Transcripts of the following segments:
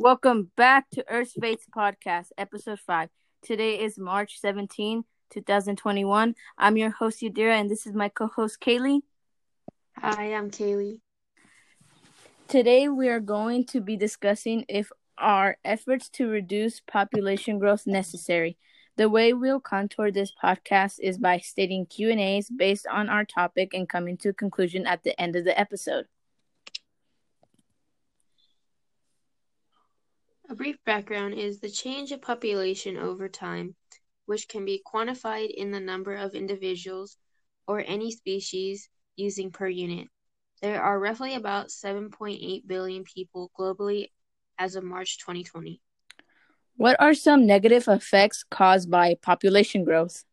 Welcome back to Earth's Fates Podcast, Episode 5. Today is March 17, 2021. I'm your host, Yadira, and this is my co-host, Kaylee. Hi, I'm Kaylee. Today we are going to be discussing if our efforts to reduce population growth necessary. The way we'll contour this podcast is by stating Q&As based on our topic and coming to a conclusion at the end of the episode. A brief background is the change of population over time, which can be quantified in the number of individuals or any species using per unit. There are roughly about 7.8 billion people globally as of March 2020. What are some negative effects caused by population growth?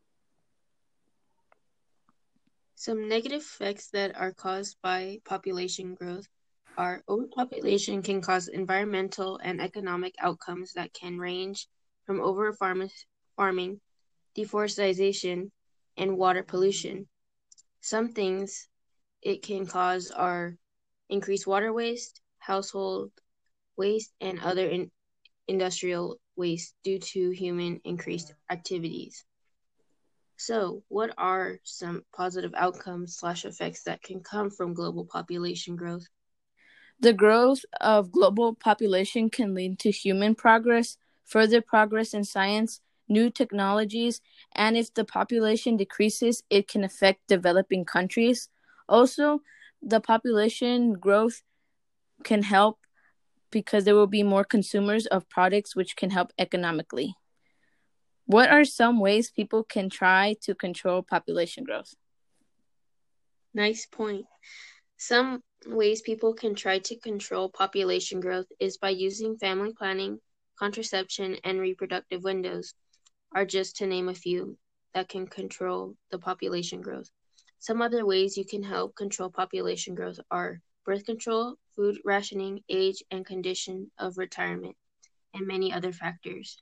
Some negative effects that are caused by population growth are overpopulation can cause environmental and economic outcomes that can range from farming, deforestation, and water pollution. Some things it can cause are increased water waste, household waste, and other industrial waste due to human increased activities. So, what are some positive outcomes/effects that can come from global population growth? The growth of global population can lead to human progress, further progress in science, new technologies, and if the population decreases, it can affect developing countries. Also, the population growth can help because there will be more consumers of products which can help economically. What are some ways people can try to control population growth? Nice point. Some ways people can try to control population growth is by using family planning, contraception, and reproductive windows, are just to name a few that can control the population growth. Some other ways you can help control population growth are birth control, food rationing, age and condition of retirement, and many other factors.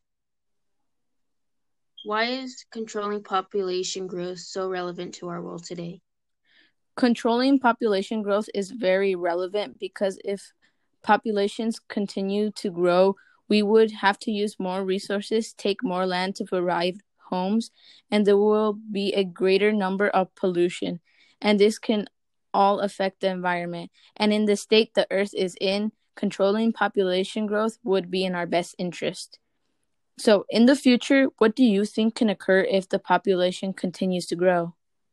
Why is controlling population growth so relevant to our world today? Controlling population growth is very relevant because if populations continue to grow, we would have to use more resources, take more land to provide homes, and there will be a greater number of pollution. And this can all affect the environment. And in the state the Earth is in, controlling population growth would be in our best interest. So, in the future, what do you think can occur if the population continues to grow?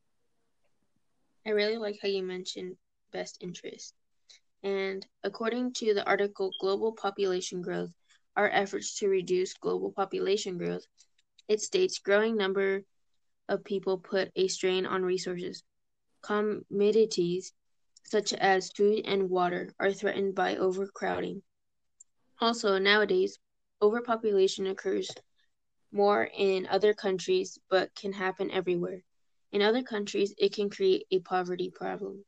I really like how you mentioned best interest. And according to the article Global Population Growth, Our Efforts to Reduce Global Population Growth, it states growing number of people put a strain on resources. Commodities such as food and water are threatened by overcrowding. Also, nowadays, overpopulation occurs more in other countries but can happen everywhere. In other countries, it can create a poverty problem.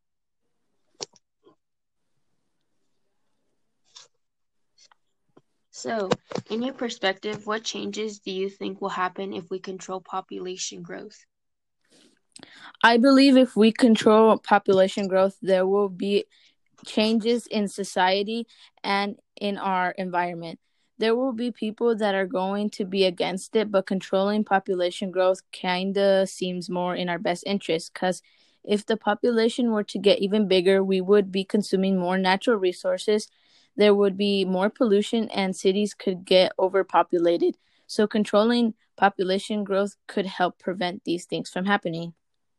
So, in your perspective, what changes do you think will happen if we control population growth? I believe if we control population growth, there will be changes in society and in our environment. There will be people that are going to be against it, but controlling population growth kind of seems more in our best interest because if the population were to get even bigger, we would be consuming more natural resources. There would be more pollution and cities could get overpopulated. So controlling population growth could help prevent these things from happening.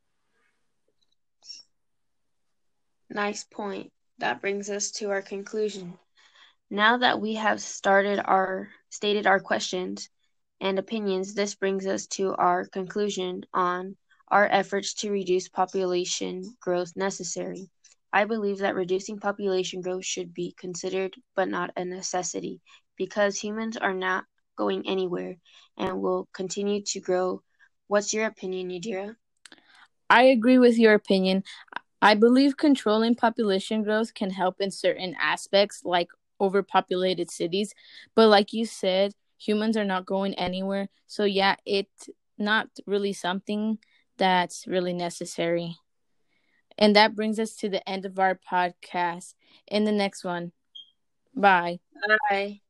Nice point. That brings us to our conclusion. Now that we have stated our questions and opinions, this brings us to our conclusion on our efforts to reduce population growth necessary. I believe that reducing population growth should be considered but not a necessity because humans are not going anywhere and will continue to grow. What's your opinion, Yadira? I agree with your opinion. I believe controlling population growth can help in certain aspects, like overpopulated cities. But like you said, humans are not going anywhere. So yeah, it's not really something that's really necessary. And that brings us to the end of our podcast. In the next one, Bye. Bye.